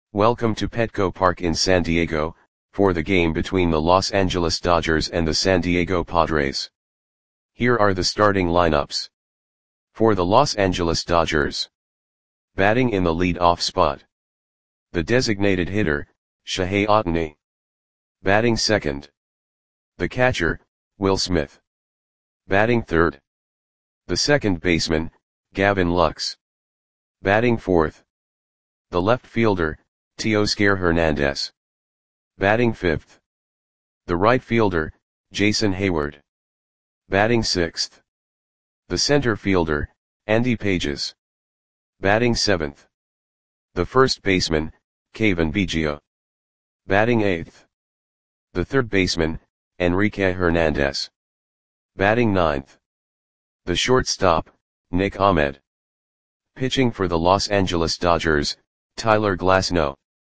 Welcome to Petco Park in San Diego, for the game between the Los Angeles Dodgers and the San Diego Padres. Here are the starting lineups. For the Los Angeles Dodgers. Batting in the lead-off spot. The designated hitter, Shohei Ohtani. Batting second. The catcher, Will Smith. Batting third. The second baseman, Gavin Lux. Batting fourth. The left fielder, Teoscar Hernandez. Batting fifth. The right fielder, Jason Heyward. Batting sixth. The center fielder, Andy Pages. Batting seventh. The first baseman, Cavan Biggio. Batting eighth. The third baseman, Enrique Hernandez. Batting ninth. The shortstop, Nick Ahmed. Pitching for the Los Angeles Dodgers, Tyler Glasnow.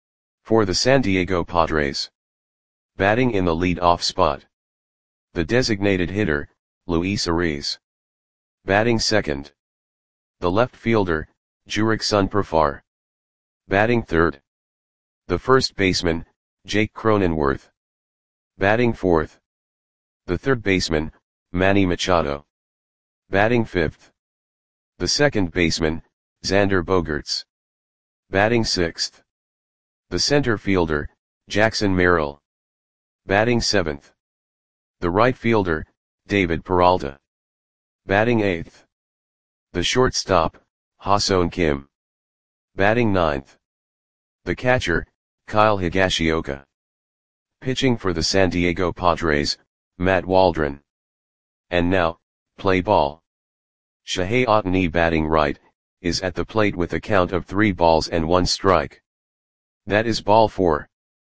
For the San Diego Padres. Batting in the lead-off spot. The designated hitter, Luis Arraez. Batting second. The left fielder, Jurickson Profar. Batting third. The first baseman, Jake Cronenworth. Batting fourth. The third baseman, Manny Machado. Batting fifth. The second baseman, Xander Bogaerts. Batting sixth. The center fielder, Jackson Merrill. Batting seventh. The right fielder, David Peralta. Batting eighth. The shortstop, Ha-Seong Kim. Batting ninth. The catcher, Kyle Higashioka. Pitching for the San Diego Padres, Matt Waldron. And now, play ball. Shohei Ohtani batting right, is at the plate with a count of 3 balls and 1 strike. That is ball 4.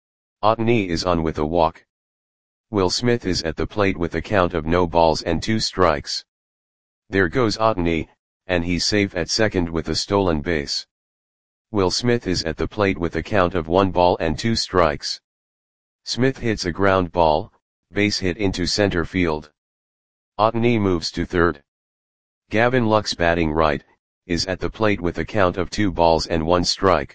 Ohtani is on with a walk. Will Smith is at the plate with a count of no balls and 2 strikes. There goes Ohtani, and he's safe at second with a stolen base. Will Smith is at the plate with a count of 1 ball and 2 strikes. Smith hits a ground ball, base hit into center field. Ohtani moves to third. Gavin Lux batting right, is at the plate with a count of 2 balls and 1 strike.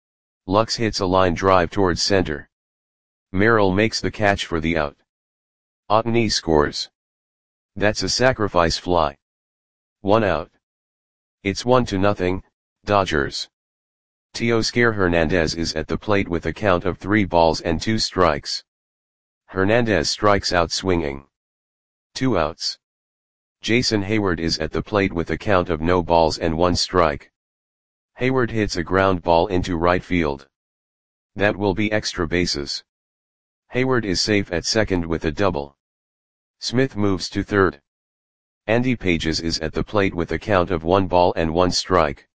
Lux hits a line drive towards center. Merrill makes the catch for the out. Ohtani scores. That's a sacrifice fly. 1 out. It's 1-0, Dodgers. Teoscar Hernandez is at the plate with a count of 3 balls and 2 strikes. Hernandez strikes out swinging. 2 outs. Jason Heyward is at the plate with a count of no balls and 1 strike. Heyward hits a ground ball into right field. That will be extra bases. Heyward is safe at second with a double. Smith moves to third. Andy Pages is at the plate with a count of 1 ball and 1 strike.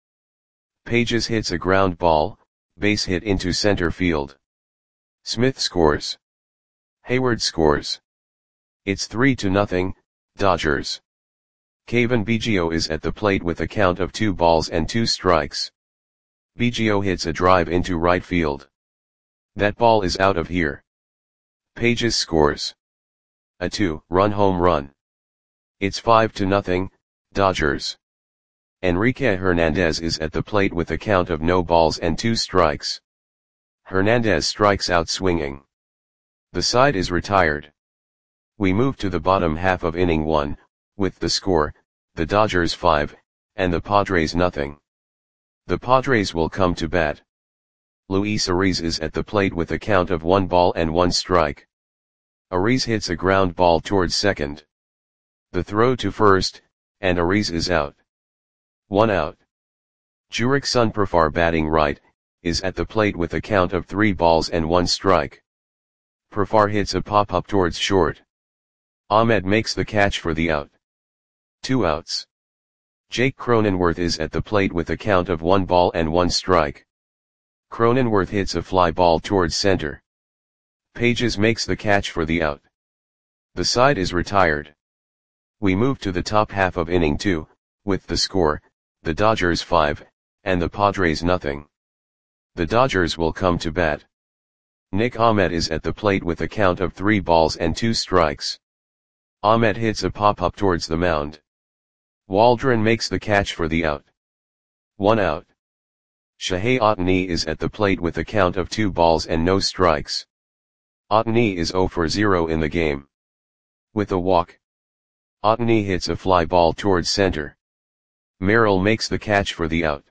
Pages hits a ground ball, base hit into center field. Smith scores. Heyward scores. It's 3-0, Dodgers. Cavan Biggio is at the plate with a count of 2 balls and 2 strikes. Biggio hits a drive into right field. That ball is out of here. Pages scores. A 2-run home run. It's 5-0, Dodgers. Enrique Hernandez is at the plate with a count of no balls and 2 strikes. Hernandez strikes out swinging. The side is retired. We move to the bottom half of inning 1, with the score, the Dodgers 5, and the Padres nothing. The Padres will come to bat. Luis Arraez is at the plate with a count of 1 ball and 1 strike. Arraez hits a ground ball towards second. The throw to first, and Arraez is out. 1 out. Jurickson Profar batting right, is at the plate with a count of 3 balls and 1 strike. Profar hits a pop-up towards short. Ahmed makes the catch for the out. 2 outs. Jake Cronenworth is at the plate with a count of 1 ball and 1 strike. Cronenworth hits a fly ball towards center. Pages makes the catch for the out. The side is retired. We move to the top half of inning 2, with the score, the Dodgers 5, and the Padres nothing. The Dodgers will come to bat. Nick Ahmed is at the plate with a count of 3 balls and 2 strikes. Ahmed hits a pop-up towards the mound. Waldron makes the catch for the out. 1 out. Shohei Ohtani is at the plate with a count of 2 balls and no strikes. Ohtani is 0 for 0 in the game. With a walk, Ohtani hits a fly ball towards center. Merrill makes the catch for the out.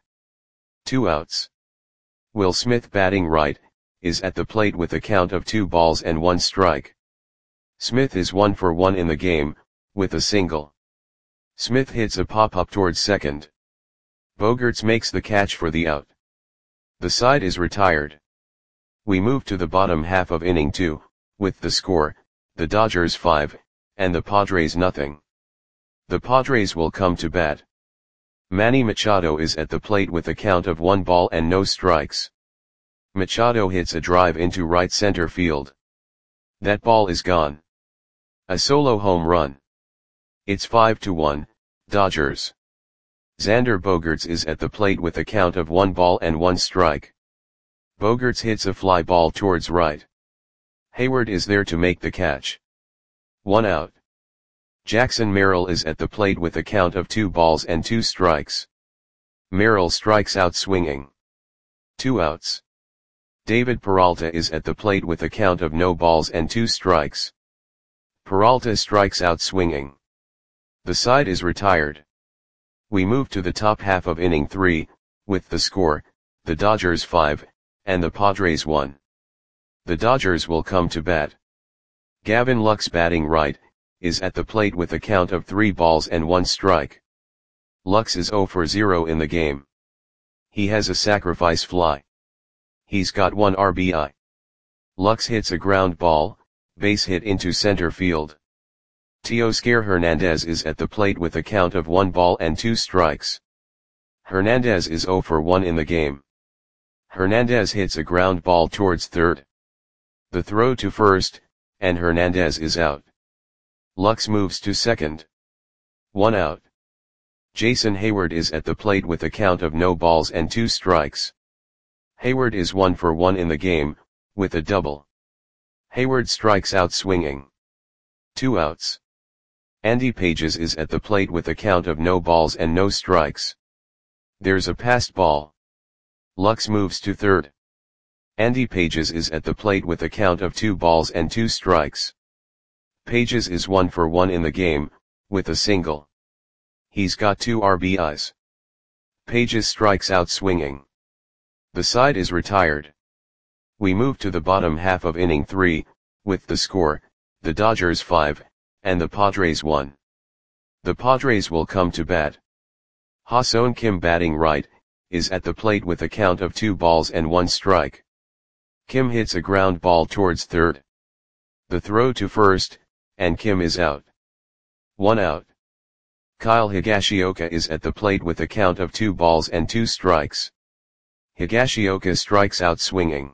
2 outs. Will Smith, batting right, is at the plate with a count of 2 balls and 1 strike. Smith is 1 for 1 in the game, with a single. Smith hits a pop-up towards second. Bogaerts makes the catch for the out. The side is retired. We move to the bottom half of inning 2, with the score, the Dodgers 5, and the Padres nothing. The Padres will come to bat. Manny Machado is at the plate with a count of 1 ball and no strikes. Machado hits a drive into right center field. That ball is gone. A solo home run. It's 5-1, Dodgers. Xander Bogaerts is at the plate with a count of 1 ball and 1 strike. Bogaerts hits a fly ball towards right. Hayward is there to make the catch. 1 out. Jackson Merrill is at the plate with a count of 2 balls and 2 strikes. Merrill strikes out swinging. 2 outs. David Peralta is at the plate with a count of no balls and 2 strikes. Peralta strikes out swinging. The side is retired. We move to the top half of inning 3, with the score, the Dodgers 5, and the Padres 1. The Dodgers will come to bat. Gavin Lux, batting right, is at the plate with a count of 3 balls and 1 strike. Lux is 0 for 0 in the game. He has a sacrifice fly. He's got 1 RBI. Lux hits a ground ball, base hit into center field. Teoscar Hernandez is at the plate with a count of 1 ball and 2 strikes. Hernandez is 0 for 1 in the game. Hernandez hits a ground ball towards third. The throw to first, and Hernandez is out. Lux moves to second. 1 out. Jason Hayward is at the plate with a count of no balls and 2 strikes. Hayward is 1 for 1 in the game, with a double. Hayward strikes out swinging. 2 outs. Andy Pages is at the plate with a count of no balls and no strikes. There's a passed ball. Lux moves to third. Andy Pages is at the plate with a count of 2 balls and 2 strikes. Pages is 1 for 1 in the game, with a single. He's got 2 RBIs. Pages strikes out swinging. The side is retired. We move to the bottom half of inning 3, with the score, the Dodgers 5, and the Padres 1. The Padres will come to bat. Ha-Seong Kim, batting right, is at the plate with a count of 2 balls and 1 strike. Kim hits a ground ball towards third. The throw to first, and Kim is out. 1 out. Kyle Higashioka is at the plate with a count of 2 balls and 2 strikes. Higashioka strikes out swinging.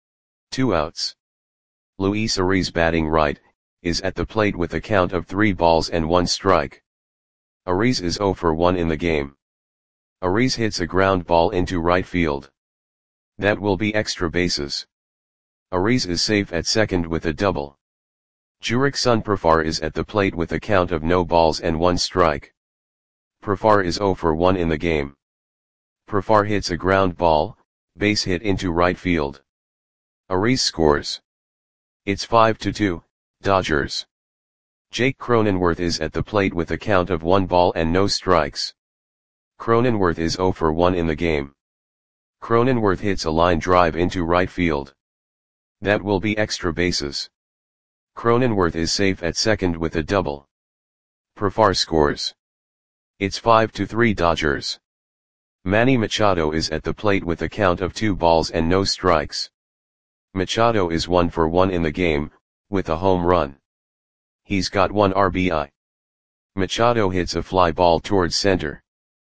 2 outs. Luis Ariz, batting right, is at the plate with a count of 3 balls and 1 strike. Ariz is 0 for 1 in the game. Ariz hits a ground ball into right field. That will be extra bases. Ariz is safe at second with a double. Jurickson Profar is at the plate with a count of no balls and 1 strike. Profar is 0 for 1 in the game. Profar hits a ground ball, base hit into right field. Ariz scores. It's 5-2, Dodgers. Jake Cronenworth is at the plate with a count of 1 ball and no strikes. Cronenworth is 0 for 1 in the game. Cronenworth hits a line drive into right field. That will be extra bases. Cronenworth is safe at second with a double. Profar scores. It's 5-3, Dodgers. Manny Machado is at the plate with a count of 2 balls and no strikes. Machado is 1 for 1 in the game, with a home run. He's got 1 RBI. Machado hits a fly ball towards center.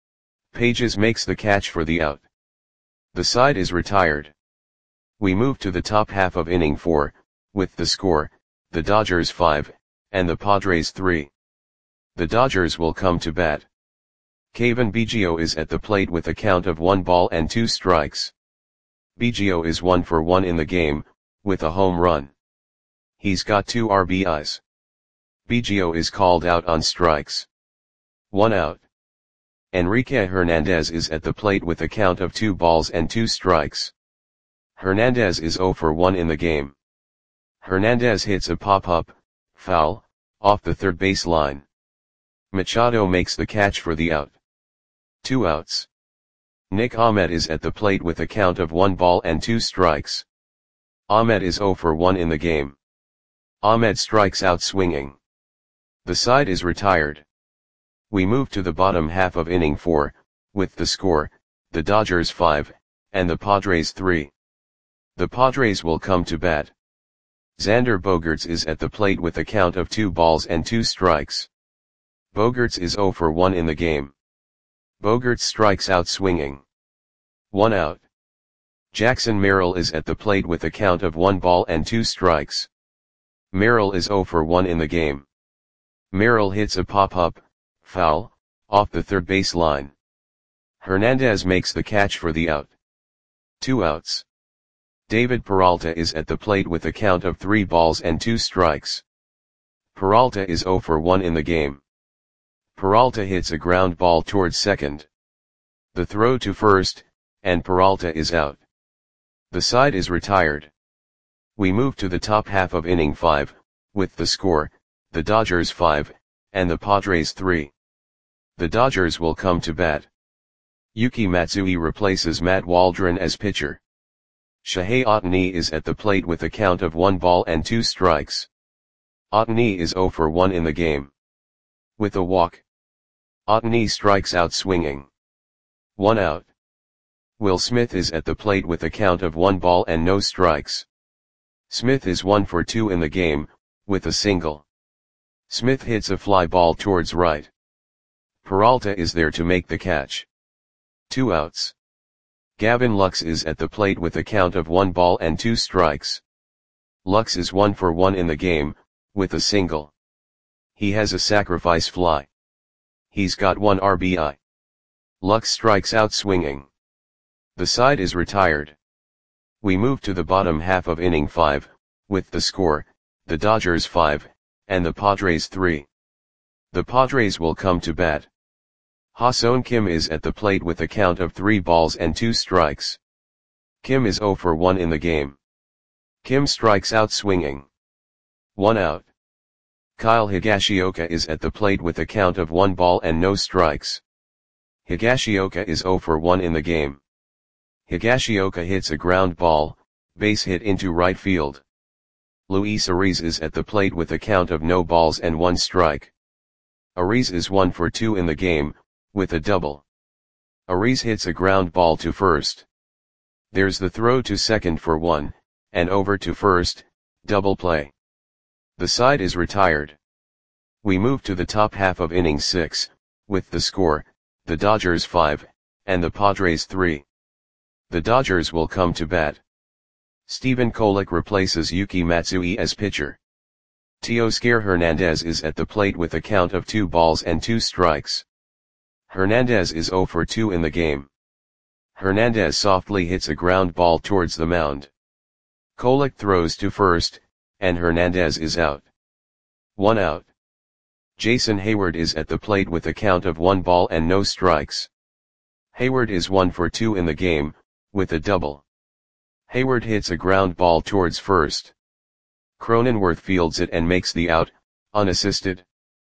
Pages makes the catch for the out. The side is retired. We move to the top half of inning 4, with the score, the Dodgers 5, and the Padres 3. The Dodgers will come to bat. Cavan Biggio is at the plate with a count of 1 ball and 2 strikes. Biggio is 1 for 1 in the game, with a home run. He's got 2 RBIs. Biggio is called out on strikes. 1 out. Enrique Hernandez is at the plate with a count of 2 balls and 2 strikes. Hernandez is 0 for 1 in the game. Hernandez hits a pop-up, foul, off the third base line. Machado makes the catch for the out. 2 outs. Nick Ahmed is at the plate with a count of 1 ball and 2 strikes. Ahmed is 0 for 1 in the game. Ahmed strikes out swinging. The side is retired. We move to the bottom half of inning 4, with the score, the Dodgers 5, and the Padres 3. The Padres will come to bat. Xander Bogaerts is at the plate with a count of 2 balls and 2 strikes. Bogaerts is 0 for 1 in the game. Bogaerts strikes out swinging. 1 out. Jackson Merrill is at the plate with a count of 1 ball and 2 strikes. Merrill is 0 for 1 in the game. Merrill hits a pop-up, foul, off the third base line. Hernandez makes the catch for the out. 2 outs. David Peralta is at the plate with a count of 3 balls and 2 strikes. Peralta is 0 for 1 in the game. Peralta hits a ground ball towards second. The throw to first, and Peralta is out. The side is retired. We move to the top half of inning 5, with the score, the Dodgers 5, and the Padres 3. The Dodgers will come to bat. Yuki Matsui replaces Matt Waldron as pitcher. Shohei Ohtani is at the plate with a count of 1 ball and 2 strikes. Ohtani is 0 for 1 in the game. With a walk. Ohtani strikes out swinging. 1 out. Will Smith is at the plate with a count of 1 ball and no strikes. Smith is 1 for 2 in the game, with a single. Smith hits a fly ball towards right. Peralta is there to make the catch. 2 outs. Gavin Lux is at the plate with a count of 1 ball and 2 strikes. Lux is 1 for 1 in the game, with a single. He has a sacrifice fly. He's got 1 RBI. Lux strikes out swinging. The side is retired. We move to the bottom half of inning 5, with the score, the Dodgers 5, and the Padres 3. The Padres will come to bat. Ha-Seong Kim is at the plate with a count of 3 balls and 2 strikes. Kim is 0 for 1 in the game. Kim strikes out swinging. 1 out. Kyle Higashioka is at the plate with a count of 1 ball and no strikes. Higashioka is 0 for 1 in the game. Higashioka hits a ground ball, base hit into right field. Luis Ariz is at the plate with a count of no balls and 1 strike. Ariz is 1 for 2 in the game, with a double. Ariz hits a ground ball to first. There's the throw to second for 1, and over to first, double play. The side is retired. We move to the top half of inning 6, with the score, the Dodgers 5, and the Padres 3. The Dodgers will come to bat. Stephen Kolek replaces Yuki Matsui as pitcher. Teoscar Hernandez is at the plate with a count of 2 balls and 2 strikes. Hernandez is 0 for 2 in the game. Hernandez softly hits a ground ball towards the mound. Kolek throws to first, and Hernandez is out. 1 out. Jason Hayward is at the plate with a count of 1 ball and no strikes. Hayward is 1 for 2 in the game, with a double. Hayward hits a ground ball towards first. Cronenworth fields it and makes the out, unassisted.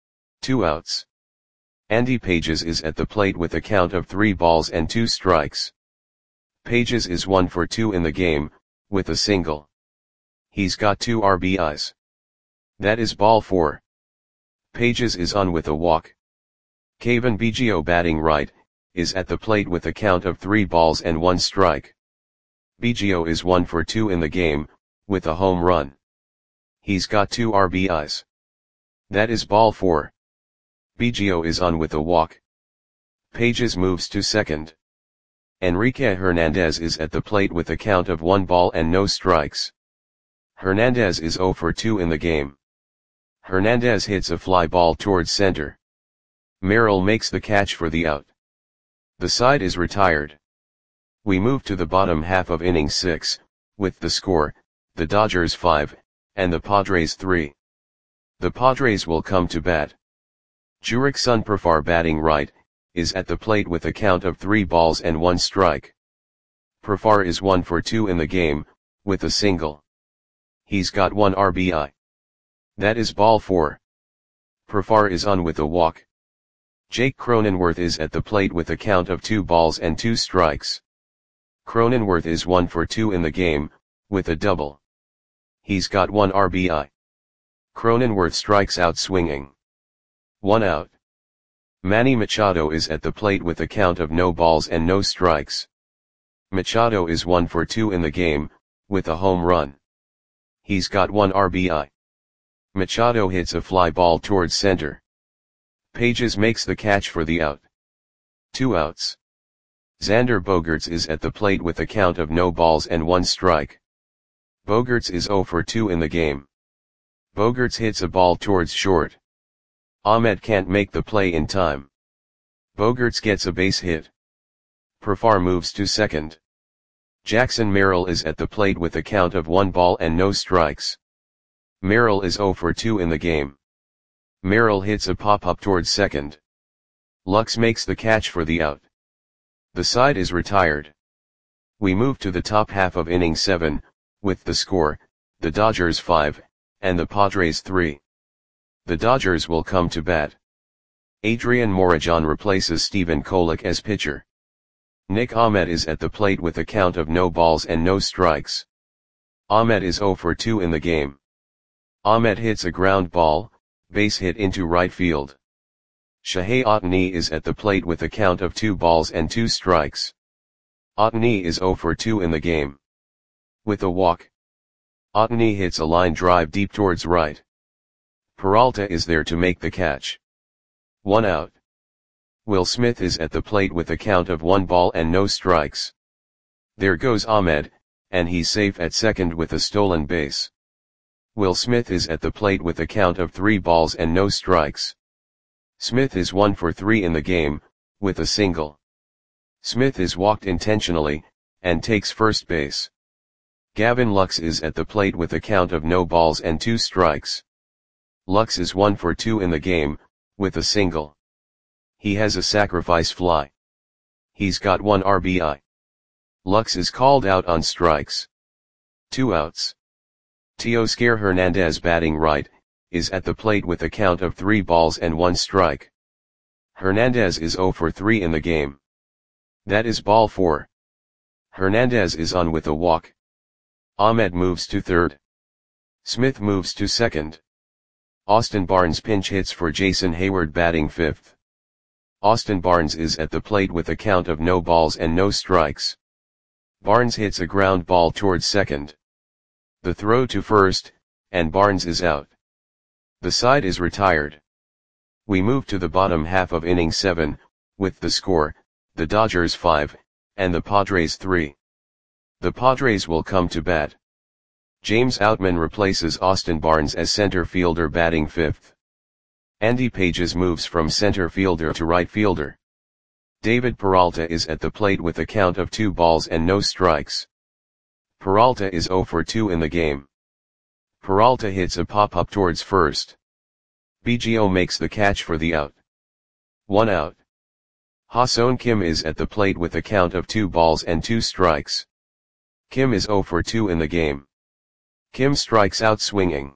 2 outs. Andy Pages is at the plate with a count of 3 balls and 2 strikes. Pages is 1 for 2 in the game, with a single. He's got 2 RBIs. That is ball 4. Pages is on with a walk. Cavan Biggio batting right, is at the plate with a count of 3 balls and 1 strike. Biggio is 1 for 2 in the game, with a home run. He's got 2 RBIs. That is ball 4. Biggio is on with a walk. Pages moves to second. Enrique Hernandez is at the plate with a count of 1 ball and no strikes. Hernandez is 0 for 2 in the game. Hernandez hits a fly ball towards center. Merrill makes the catch for the out. The side is retired. We move to the bottom half of inning 6, with the score, the Dodgers 5, and the Padres 3. The Padres will come to bat. Jurickson Profar batting right, is at the plate with a count of 3 balls and 1 strike. Profar is 1 for 2 in the game, with a single. He's got 1 RBI. That is ball 4. Profar is on with a walk. Jake Cronenworth is at the plate with a count of 2 balls and 2 strikes. Cronenworth is 1 for 2 in the game, with a double. He's got 1 RBI. Cronenworth strikes out swinging. 1 out. Manny Machado is at the plate with a count of no balls and no strikes. Machado is 1 for 2 in the game, with a home run. He's got 1 RBI. Machado hits a fly ball towards center. Pages makes the catch for the out. 2 outs. Xander Bogaerts is at the plate with a count of no balls and 1 strike. Bogaerts is 0 for 2 in the game. Bogaerts hits a ball towards short. Ahmed can't make the play in time. Bogaerts gets a base hit. Profar moves to second. Jackson Merrill is at the plate with a count of 1 ball and no strikes. Merrill is 0 for 2 in the game. Merrill hits a pop-up towards second. Lux makes the catch for the out. The side is retired. We move to the top half of inning 7, with the score, the Dodgers 5, and the Padres 3. The Dodgers will come to bat. Adrian Morejon replaces Stephen Kolek as pitcher. Nick Ahmed is at the plate with a count of no balls and no strikes. Ahmed is 0 for 2 in the game. Ahmed hits a ground ball, base hit into right field. Shohei Ohtani is at the plate with a count of 2 balls and 2 strikes. Ohtani is 0 for 2 in the game. With a walk. Ohtani hits a line drive deep towards right. Peralta is there to make the catch. 1 out. Will Smith is at the plate with a count of 1 ball and no strikes. There goes Ahmed, and he's safe at second with a stolen base. Will Smith is at the plate with a count of 3 balls and no strikes. Smith is 1 for 3 in the game, with a single. Smith is walked intentionally, and takes first base. Gavin Lux is at the plate with a count of no balls and 2 strikes. Lux is 1 for 2 in the game, with a single. He has a sacrifice fly. He's got 1 RBI. Lux is called out on strikes. 2 outs. Teoscar Hernandez batting right, is at the plate with a count of 3 balls and 1 strike. Hernandez is 0 for 3 in the game. That is ball 4. Hernandez is on with a walk. Ahmed moves to third. Smith moves to second. Austin Barnes pinch hits for Jason Hayward batting fifth. Austin Barnes is at the plate with a count of no balls and no strikes. Barnes hits a ground ball towards second. The throw to first, and Barnes is out. The side is retired. We move to the bottom half of inning 7, with the score, the Dodgers 5, and the Padres 3. The Padres will come to bat. James Outman replaces Austin Barnes as center fielder batting fifth. Andy Pages moves from center fielder to right fielder. David Peralta is at the plate with a count of 2 balls and no strikes. Peralta is 0 for 2 in the game. Peralta hits a pop-up towards first. Biggio makes the catch for the out. 1 out. Ha-Seong Kim is at the plate with a count of 2 balls and 2 strikes. Kim is 0 for 2 in the game. Kim strikes out swinging.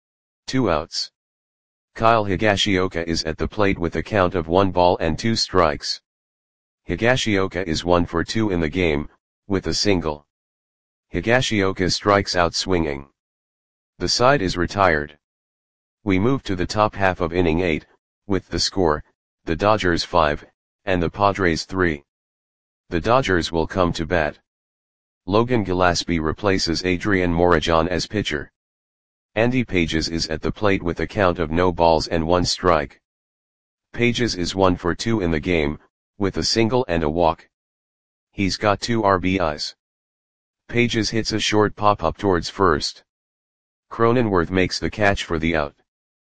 2 outs. Kyle Higashioka is at the plate with a count of 1 ball and 2 strikes. Higashioka is 1 for 2 in the game, with a single. Higashioka strikes out swinging. The side is retired. We move to the top half of inning 8, with the score, the Dodgers 5, and the Padres 3. The Dodgers will come to bat. Logan Gillespie replaces Adrian Morejon as pitcher. Andy Pages is at the plate with a count of no balls and 1 strike. Pages is 1 for 2 in the game, with a single and a walk. He's got 2 RBIs. Pages hits a short pop-up towards first. Cronenworth makes the catch for the out.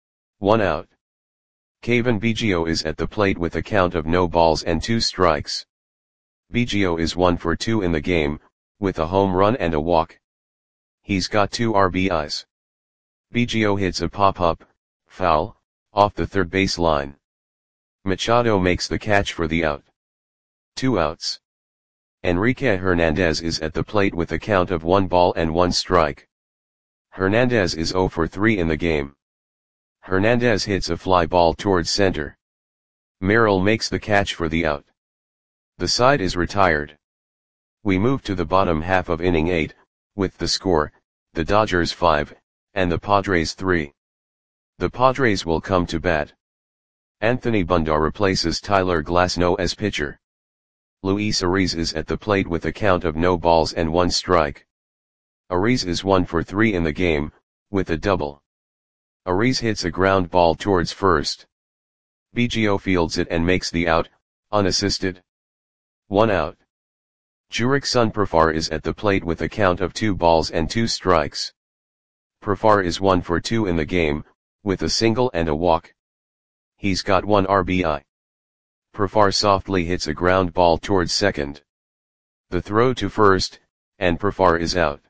1 out. Cavan Biggio is at the plate with a count of no balls and 2 strikes. Biggio is 1 for 2 in the game, with a home run and a walk. He's got 2 RBIs. Biggio hits a pop-up, foul, off the third base line. Machado makes the catch for the out. 2 outs. Enrique Hernandez is at the plate with a count of 1 ball and 1 strike. Hernandez is 0 for 3 in the game. Hernandez hits a fly ball towards center. Merrill makes the catch for the out. The side is retired. We move to the bottom half of inning 8, with the score, the Dodgers 5, and the Padres 3. The Padres will come to bat. Anthony Bunda replaces Tyler Glasnow as pitcher. Luis Ariz is at the plate with a count of no balls and 1 strike. Ariz is 1 for 3 in the game, with a double. Ariz hits a ground ball towards first. Biggio fields it and makes the out, unassisted. 1 out. Jurickson Profar is at the plate with a count of 2 balls and 2 strikes. Profar is 1 for 2 in the game, with a single and a walk. He's got 1 RBI. Profar softly hits a ground ball towards second. The throw to first, and Profar is out.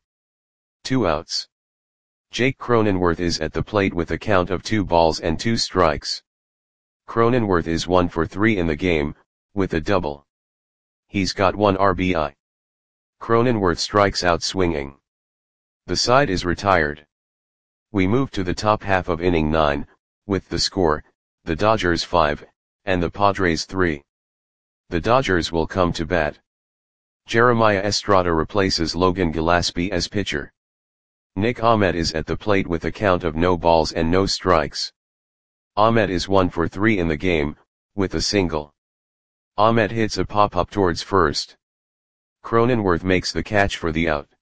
2 outs. Jake Cronenworth is at the plate with a count of 2 balls and 2 strikes. Cronenworth is 1 for 3 in the game, with a double. He's got 1 RBI. Cronenworth strikes out swinging. The side is retired. We move to the top half of inning 9, with the score, the Dodgers 5, and the Padres 3. The Dodgers will come to bat. Jeremiah Estrada replaces Logan Gillespie as pitcher. Nick Ahmed is at the plate with a count of no balls and no strikes. Ahmed is 1 for 3 in the game, with a single. Ahmed hits a pop-up towards first. Cronenworth makes the catch for the out.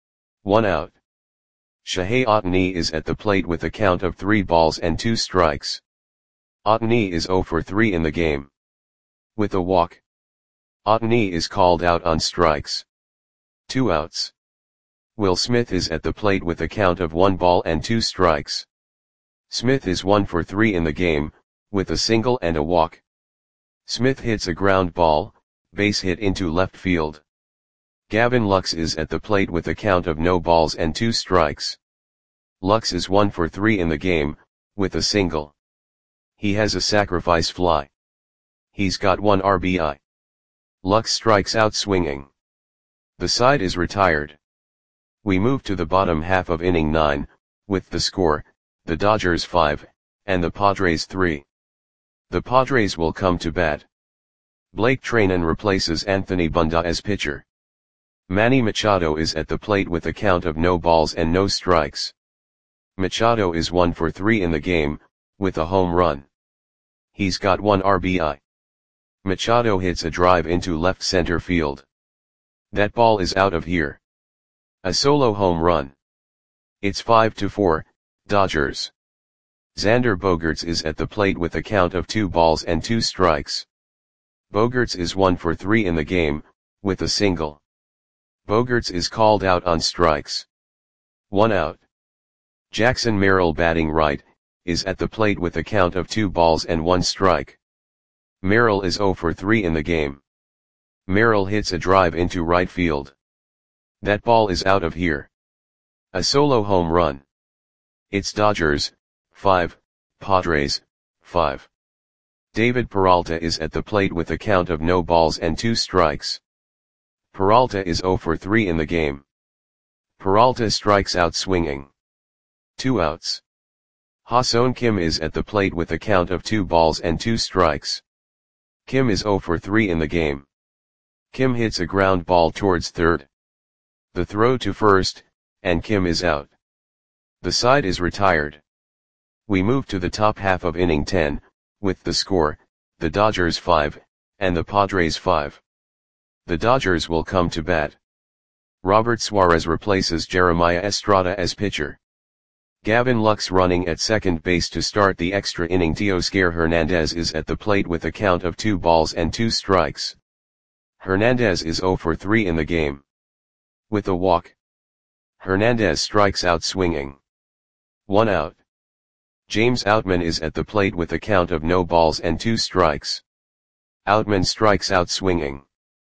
1 out. Shohei Ohtani is at the plate with a count of 3 balls and 2 strikes. Ohtani is 0 for 3 in the game. With a walk. Ohtani is called out on strikes. 2 outs. Will Smith is at the plate with a count of 1 ball and 2 strikes. Smith is 1 for 3 in the game, with a single and a walk. Smith hits a ground ball, base hit into left field. Gavin Lux is at the plate with a count of no balls and 2 strikes. Lux is 1 for 3 in the game, with a single. He has a sacrifice fly. He's got 1 RBI. Lux strikes out swinging. The side is retired. We move to the bottom half of inning 9, with the score, the Dodgers 5, and the Padres 3. The Padres will come to bat. Blake Treinen replaces Anthony Bunda as pitcher. Manny Machado is at the plate with a count of no balls and no strikes. Machado is 1 for 3 in the game, with a home run. He's got 1 RBI. Machado hits a drive into left center field. That ball is out of here. A solo home run. It's 5-4, Dodgers. Xander Bogaerts is at the plate with a count of 2 balls and 2 strikes. Bogaerts is 1 for 3 in the game, with a single. Bogaerts is called out on strikes. 1 out. Jackson Merrill, batting right, is at the plate with a count of 2 balls and 1 strike. Merrill is 0 for 3 in the game. Merrill hits a drive into right field. That ball is out of here. A solo home run. It's Dodgers 5, Padres 5. David Peralta is at the plate with a count of no balls and 2 strikes. Peralta is 0 for 3 in the game. Peralta strikes out swinging. 2 outs. Ha-Seong Kim is at the plate with a count of 2 balls and 2 strikes. Kim is 0 for 3 in the game. Kim hits a ground ball towards third. The throw to first, and Kim is out. The side is retired. We move to the top half of inning 10, with the score, the Dodgers 5, and the Padres 5. The Dodgers will come to bat. Robert Suarez replaces Jeremiah Estrada as pitcher. Gavin Lux running at second base to start the extra inning. Teoscar Hernandez is at the plate with a count of 2 balls and 2 strikes. Hernandez is 0 for 3 in the game. With a walk. Hernandez strikes out swinging. 1 out. James Outman is at the plate with a count of no balls and 2 strikes. Outman strikes out swinging.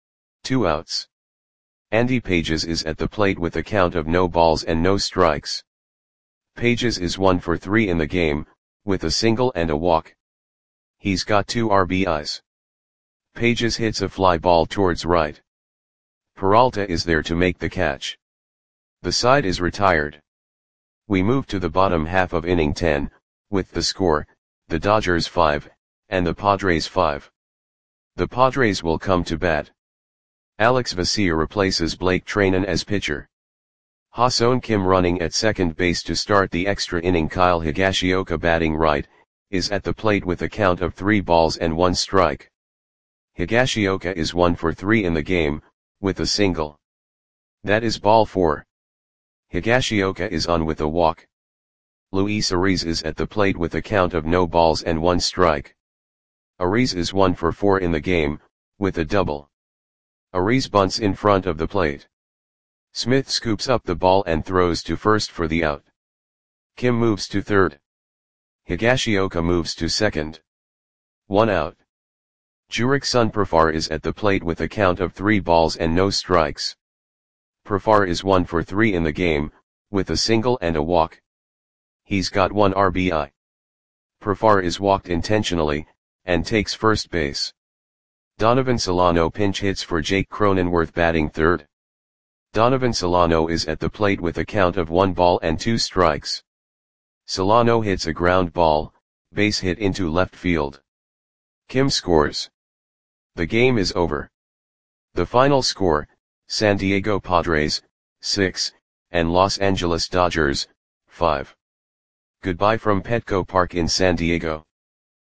2 outs. Andy Pages is at the plate with a count of no balls and no strikes. Pages is 1 for 3 in the game, with a single and a walk. He's got 2 RBIs. Pages hits a fly ball towards right. Peralta is there to make the catch. The side is retired. We move to the bottom half of inning 10, with the score, the Dodgers 5, and the Padres 5. The Padres will come to bat. Alex Vesia replaces Blake Treinen as pitcher. Ha-Seong Kim running at second base to start the extra inning. Kyle Higashioka batting right, is at the plate with a count of 3 balls and 1 strike. Higashioka is 1 for 3 in the game, with a single. That is ball 4. Higashioka is on with a walk. Luis Ariz is at the plate with a count of no balls and 1 strike. Ariz is 1 for 4 in the game, with a double. Ariz bunts in front of the plate. Smith scoops up the ball and throws to first for the out. Kim moves to third. Higashioka moves to second. 1 out. Jurickson Profar is at the plate with a count of 3 balls and no strikes. Profar is 1 for 3 in the game, with a single and a walk. He's got 1 RBI. Profar is walked intentionally, and takes first base. Donovan Solano pinch hits for Jake Cronenworth batting third. Donovan Solano is at the plate with a count of 1 ball and 2 strikes. Solano hits a ground ball, base hit into left field. Kim scores. The game is over. The final score, San Diego Padres, 6, and Los Angeles Dodgers, 5. Goodbye from Petco Park in San Diego.